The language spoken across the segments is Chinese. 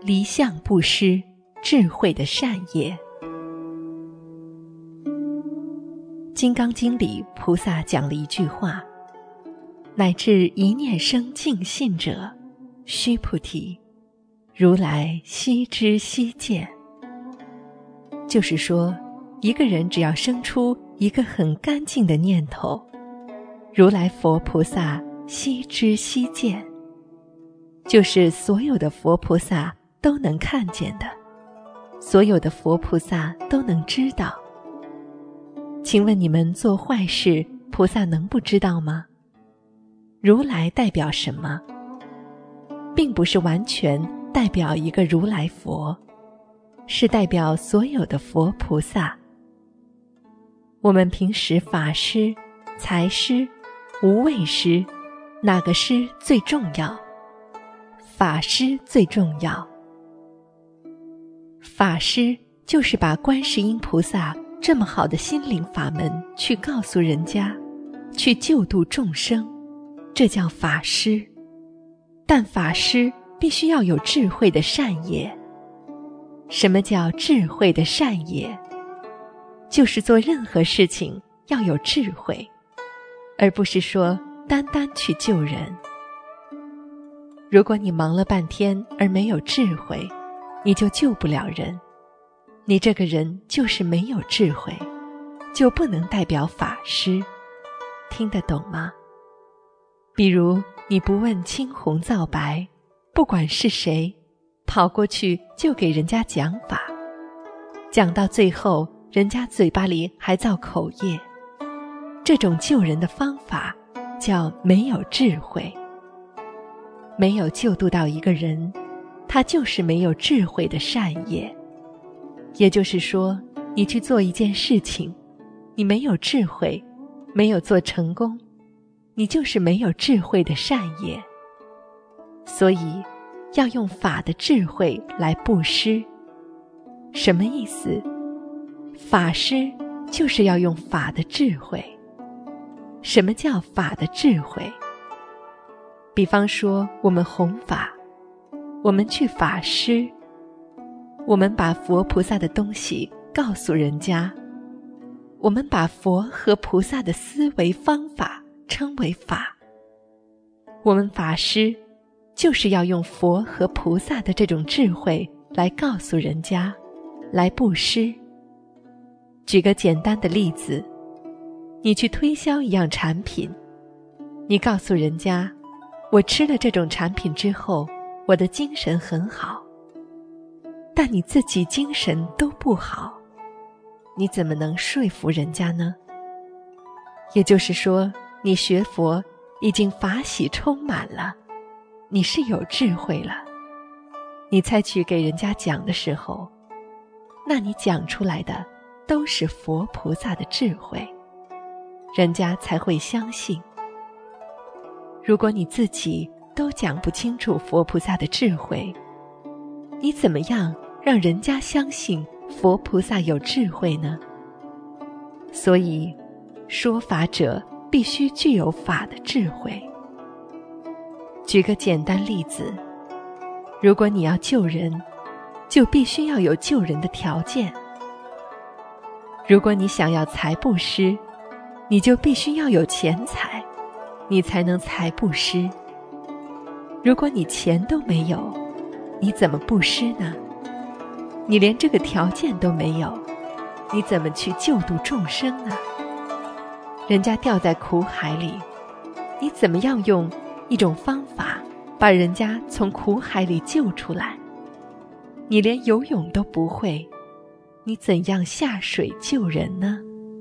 离相布施，智慧的善业。金刚经里菩萨讲了一句话，乃至一念生净信者，须菩提，如来悉知悉见。就是说，一个人只要生出一个很干净的念头，如来佛菩萨悉知悉见，就是所有的佛菩萨都能看见的，所有的佛菩萨都能知道。请问你们做坏事，菩萨能不知道吗？如来代表什么？并不是完全代表一个如来佛，是代表所有的佛菩萨。我们平时法师、财师、无畏师，哪个师最重要？法师最重要。法师就是把观世音菩萨这么好的心灵法门去告诉人家，去救度众生，这叫法师。但法师必须要有智慧的善业。什么叫智慧的善业？就是做任何事情要有智慧，而不是说单单去救人。如果你忙了半天而没有智慧，你就救不了人，你这个人就是没有智慧，就不能代表法师。听得懂吗？比如你不问青红皂白，不管是谁，跑过去就给人家讲法，讲到最后人家嘴巴里还造口业，这种救人的方法叫没有智慧。没有救度到一个人，他就是没有智慧的善业。也就是说，你去做一件事情，你没有智慧，没有做成功，你就是没有智慧的善业。所以要用法的智慧来布施。什么意思？法师就是要用法的智慧。什么叫法的智慧？比方说我们弘法，我们去法师，我们把佛菩萨的东西告诉人家，我们把佛和菩萨的思维方法称为法。我们法师就是要用佛和菩萨的这种智慧来告诉人家，来布施。举个简单的例子，你去推销一样产品，你告诉人家，我吃了这种产品之后，我的精神很好。但你自己精神都不好，你怎么能说服人家呢？也就是说，你学佛已经法喜充满了，你是有智慧了，你才去给人家讲的时候，那你讲出来的都是佛菩萨的智慧，人家才会相信。如果你自己都讲不清楚佛菩萨的智慧，你怎么样让人家相信佛菩萨有智慧呢？所以，说法者必须具有法的智慧。举个简单例子，如果你要救人，就必须要有救人的条件。如果你想要财布施，你就必须要有钱财，你才能财布施。如果你钱都没有，你怎么布施呢？你连这个条件都没有，你怎么去救度众生呢？人家掉在苦海里，你怎么样用一种方法把人家从苦海里救出来？你连游泳都不会，你怎样下水救人呢？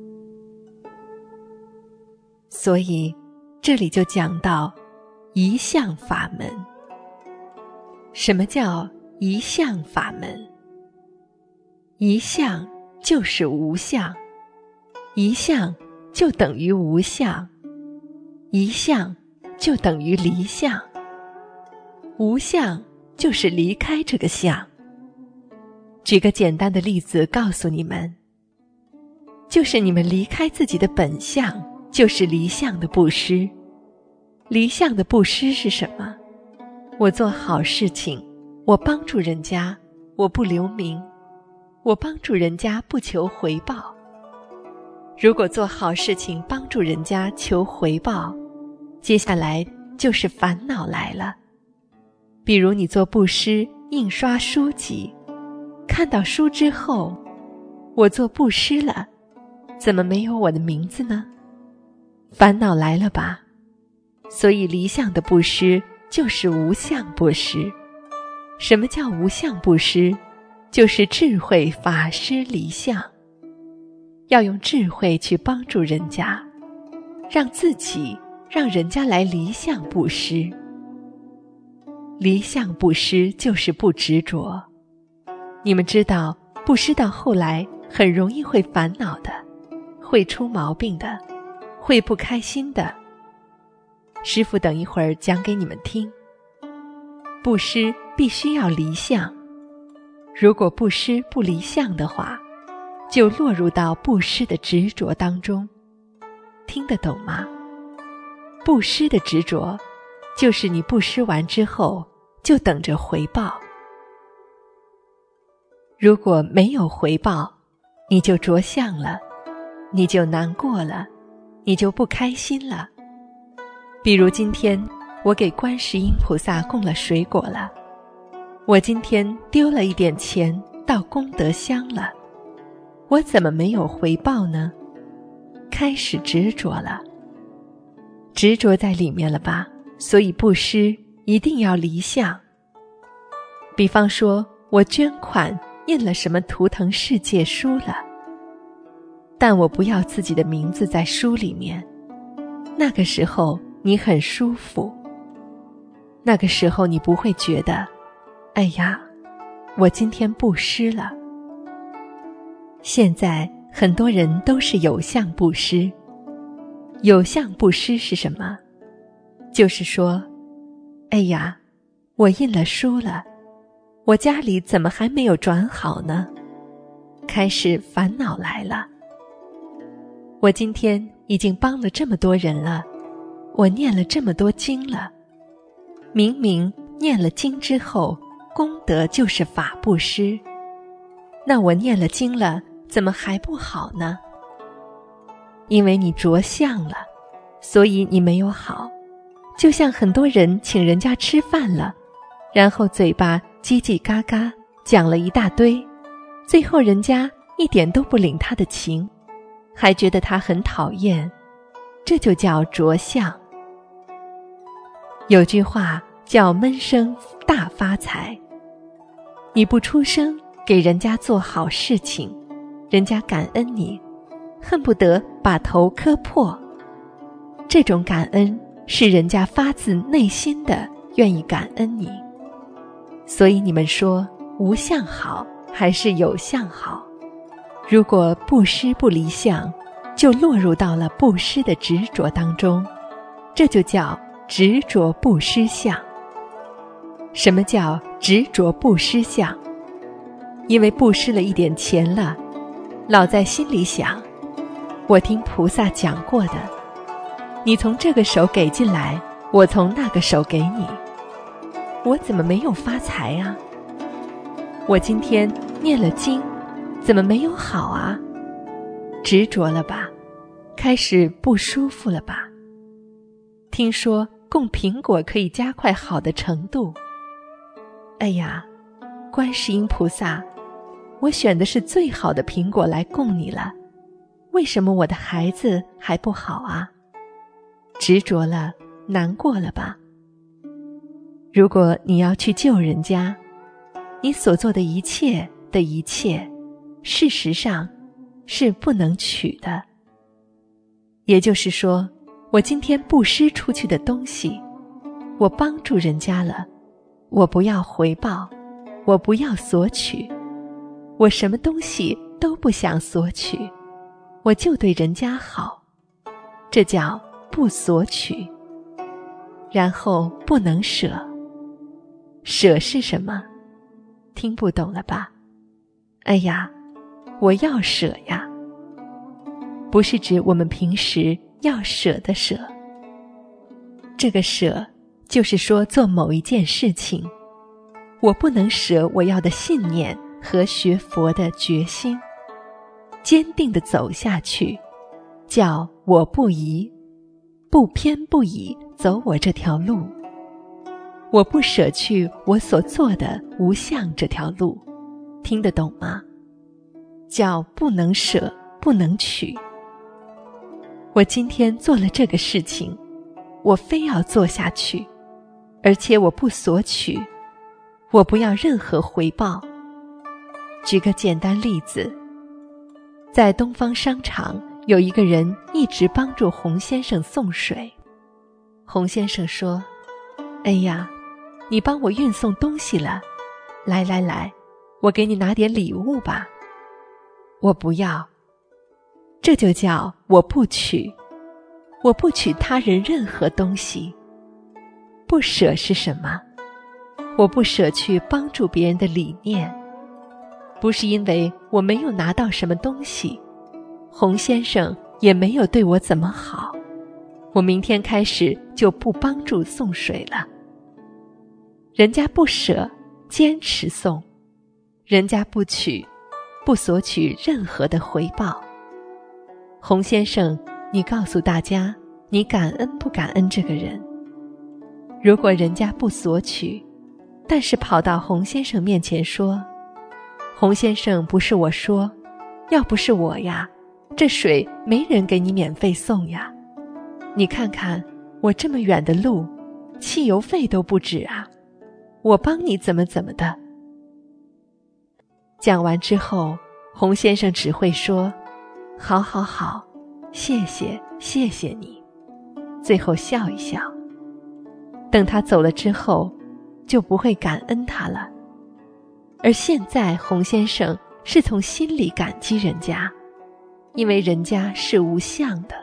所以这里就讲到一相法门。什么叫一相法门？一相就是无相，一相就等于无相，一相就等于离相，无相就是离开这个相。举个简单的例子告诉你们，就是你们离开自己的本相，就是离相的布施。离相的布施是什么？我做好事情， 我帮助人家，我不留名，我帮助人家不求回报。如果做好事情帮助人家求回报，接下来就是烦恼来了。比如你做布施，印刷书籍，看到书之后，我做布施了，怎么没有我的名字呢？烦恼来了吧？所以离相的布施就是无相布施。什么叫无相布施？就是智慧法施离相。要用智慧去帮助人家，让自己让人家来离相布施。离相布施就是不执着。你们知道，布施到后来很容易会烦恼的，会出毛病的，会不开心的。师父等一会儿讲给你们听。布施必须要离相，如果布施不离相的话，就落入到布施的执着当中。听得懂吗？布施的执着，就是你布施完之后就等着回报。如果没有回报，你就着相了，你就难过了，你就不开心了。比如今天我给观世音菩萨供了水果了，我今天丢了一点钱到功德箱了，我怎么没有回报呢？开始执着了，执着在里面了吧？所以布施一定要离相。比方说我捐款印了什么图腾世界书了，但我不要自己的名字在书里面，那个时候你很舒服，那个时候你不会觉得，哎呀，我今天布施了。现在很多人都是有相布施。有相布施是什么？就是说，哎呀，我印了书了，我家里怎么还没有转好呢？开始烦恼来了。我今天已经帮了这么多人了，我念了这么多经了，明明念了经之后，功德就是法布施，那我念了经了，怎么还不好呢？因为你着相了，所以你没有好。就像很多人请人家吃饭了，然后嘴巴叽叽嘎嘎讲了一大堆，最后人家一点都不领他的情，还觉得他很讨厌，这就叫着相。有句话叫闷声大发财。你不出声给人家做好事情，人家感恩你，恨不得把头磕破。这种感恩是人家发自内心的愿意感恩你。所以你们说无相好还是有相好？如果布施不离相，就落入到了布施的执着当中，这就叫执着布施相。什么叫执着布施相？因为布施了一点钱了，老在心里想，我听菩萨讲过的，你从这个手给进来，我从那个手给你，我怎么没有发财啊？我今天念了经，怎么没有好啊？执着了吧？开始不舒服了吧？听说供苹果可以加快好的程度。哎呀，观世音菩萨，我选的是最好的苹果来供你了，为什么我的孩子还不好啊？执着了，难过了吧？如果你要去救人家，你所做的一切的一切，事实上是不能取的。也就是说，我今天布施出去的东西，我帮助人家了，我不要回报，我不要索取，我什么东西都不想索取，我就对人家好，这叫不索取。然后不能舍，舍是什么？听不懂了吧？哎呀，我要舍呀，不是指我们平时要舍的舍。这个舍就是说做某一件事情， 我不能舍我要的信念和学佛的决心，坚定地走下去，叫我不移，不偏不倚走我这条路。我不舍去我所做的无相这条路，听得懂吗？叫不能舍，不能取。我今天做了这个事情，我非要做下去，而且我不索取，我不要任何回报。举个简单例子，在东方商场有一个人一直帮助洪先生送水。洪先生说，哎呀，你帮我运送东西了，来来来，我给你拿点礼物吧。我不要。这就叫我不取，我不取他人任何东西。不舍是什么？我不舍去帮助别人的理念，不是因为我没有拿到什么东西，洪先生也没有对我怎么好，我明天开始就不帮助送水了。人家不舍，坚持送；人家不取，不索取任何的回报。洪先生，你告诉大家，你感恩不感恩这个人？如果人家不索取，但是跑到洪先生面前说，洪先生，不是我说，要不是我呀，这水没人给你免费送呀。你看看我这么远的路，汽油费都不止啊，我帮你怎么的。讲完之后，洪先生只会说，好好好，谢谢谢谢你，最后笑一笑。等他走了之后，就不会感恩他了。而现在洪先生是从心里感激人家，因为人家是无相的。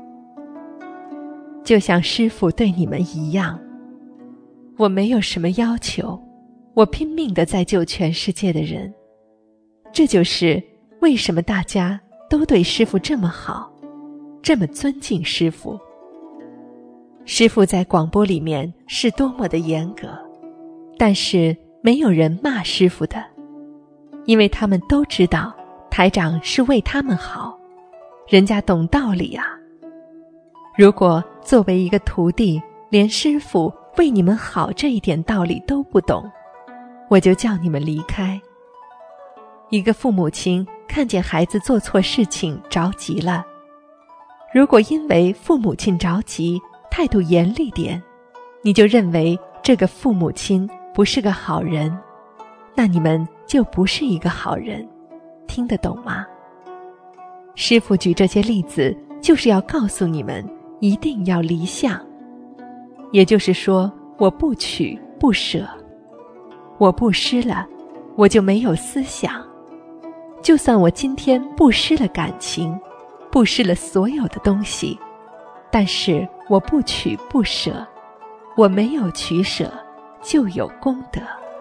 就像师父对你们一样，我没有什么要求，我拼命地在救全世界的人。这就是为什么大家都对师父这么好，这么尊敬师父。师父在广播里面是多么的严格，但是没有人骂师父的，因为他们都知道台长是为他们好，人家懂道理啊。如果作为一个徒弟，连师父为你们好这一点道理都不懂，我就叫你们离开。一个父母亲看见孩子做错事情着急了，如果因为父母亲着急，态度严厉点，你就认为这个父母亲不是个好人，那你们就不是一个好人，听得懂吗？师父举这些例子，就是要告诉你们，一定要离相。也就是说，我不取不舍，我布施了，我就没有思想。就算我今天布施了感情，布施了所有的东西，但是我不取不舍，我没有取舍，就有功德。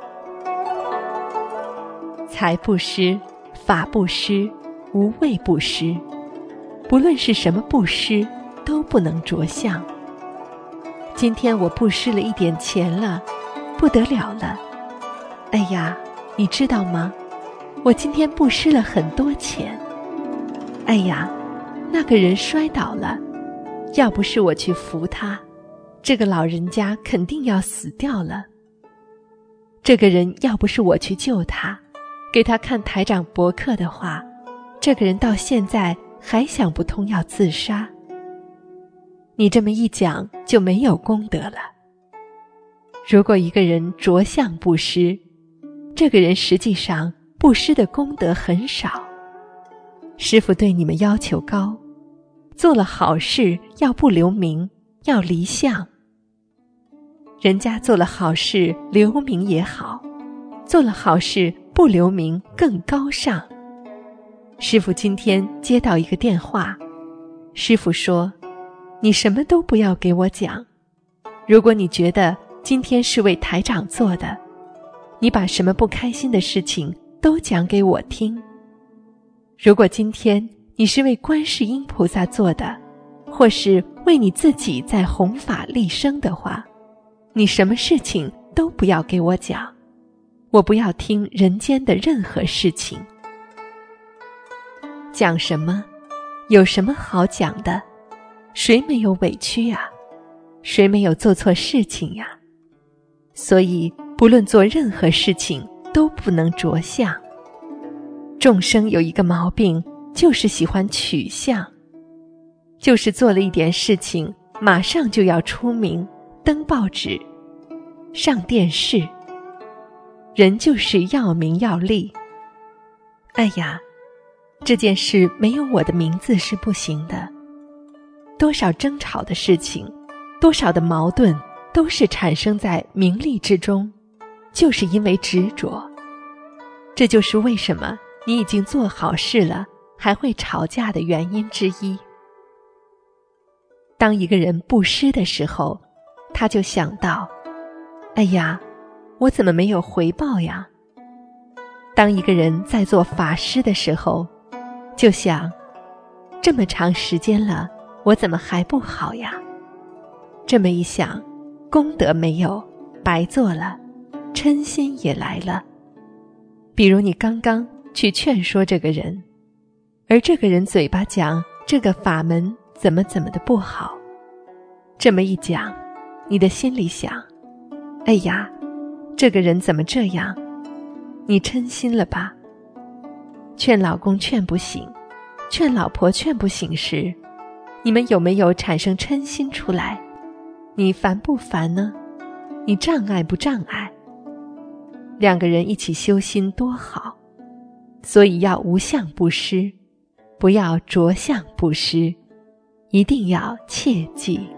财布施、法布施、无畏布施，不论是什么布施，都不能着相。今天我布施了一点钱了，不得了了。哎呀，你知道吗？我今天布施了很多钱。哎呀，那个人摔倒了，要不是我去扶他，这个老人家肯定要死掉了。这个人要不是我去救他，给他看台长博客的话，这个人到现在还想不通要自杀。你这么一讲，就没有功德了。如果一个人着相布施，这个人实际上布施的功德很少。师父对你们要求高，做了好事要不留名，要离相。人家做了好事留名也好，做了好事不留名更高尚。师父今天接到一个电话，师父说，你什么都不要给我讲，如果你觉得今天是为台长做的，你把什么不开心的事情都讲给我听。如果今天你是为观世音菩萨做的，或是为你自己在弘法利生的话，你什么事情都不要给我讲， 我不要听人间的任何事情。讲什么？有什么好讲的？谁没有委屈呀？谁没有做错事情呀？所以不论做任何事情都不能着相。众生有一个毛病，就是喜欢取相，就是做了一点事情马上就要出名，登报纸，上电视。人就是要名要利。哎呀，这件事没有我的名字是不行的。多少争吵的事情，多少的矛盾，都是产生在名利之中，就是因为执着。这就是为什么你已经做好事了，还会吵架的原因之一。当一个人布施的时候，他就想到，哎呀，我怎么没有回报呀？当一个人在做法施的时候，就想，这么长时间了，我怎么还不好呀？这么一想，功德没有，白做了，嗔心也来了。比如你刚刚去劝说这个人，而这个人嘴巴讲这个法门怎么的不好，这么一讲，你的心里想，哎呀，这个人怎么这样？你嗔心了吧？劝老公劝不醒，劝老婆劝不醒时，你们有没有产生嗔心出来？你烦不烦呢？你障碍不障碍？两个人一起修心多好，所以要无相布施，不要着相布施，一定要切记。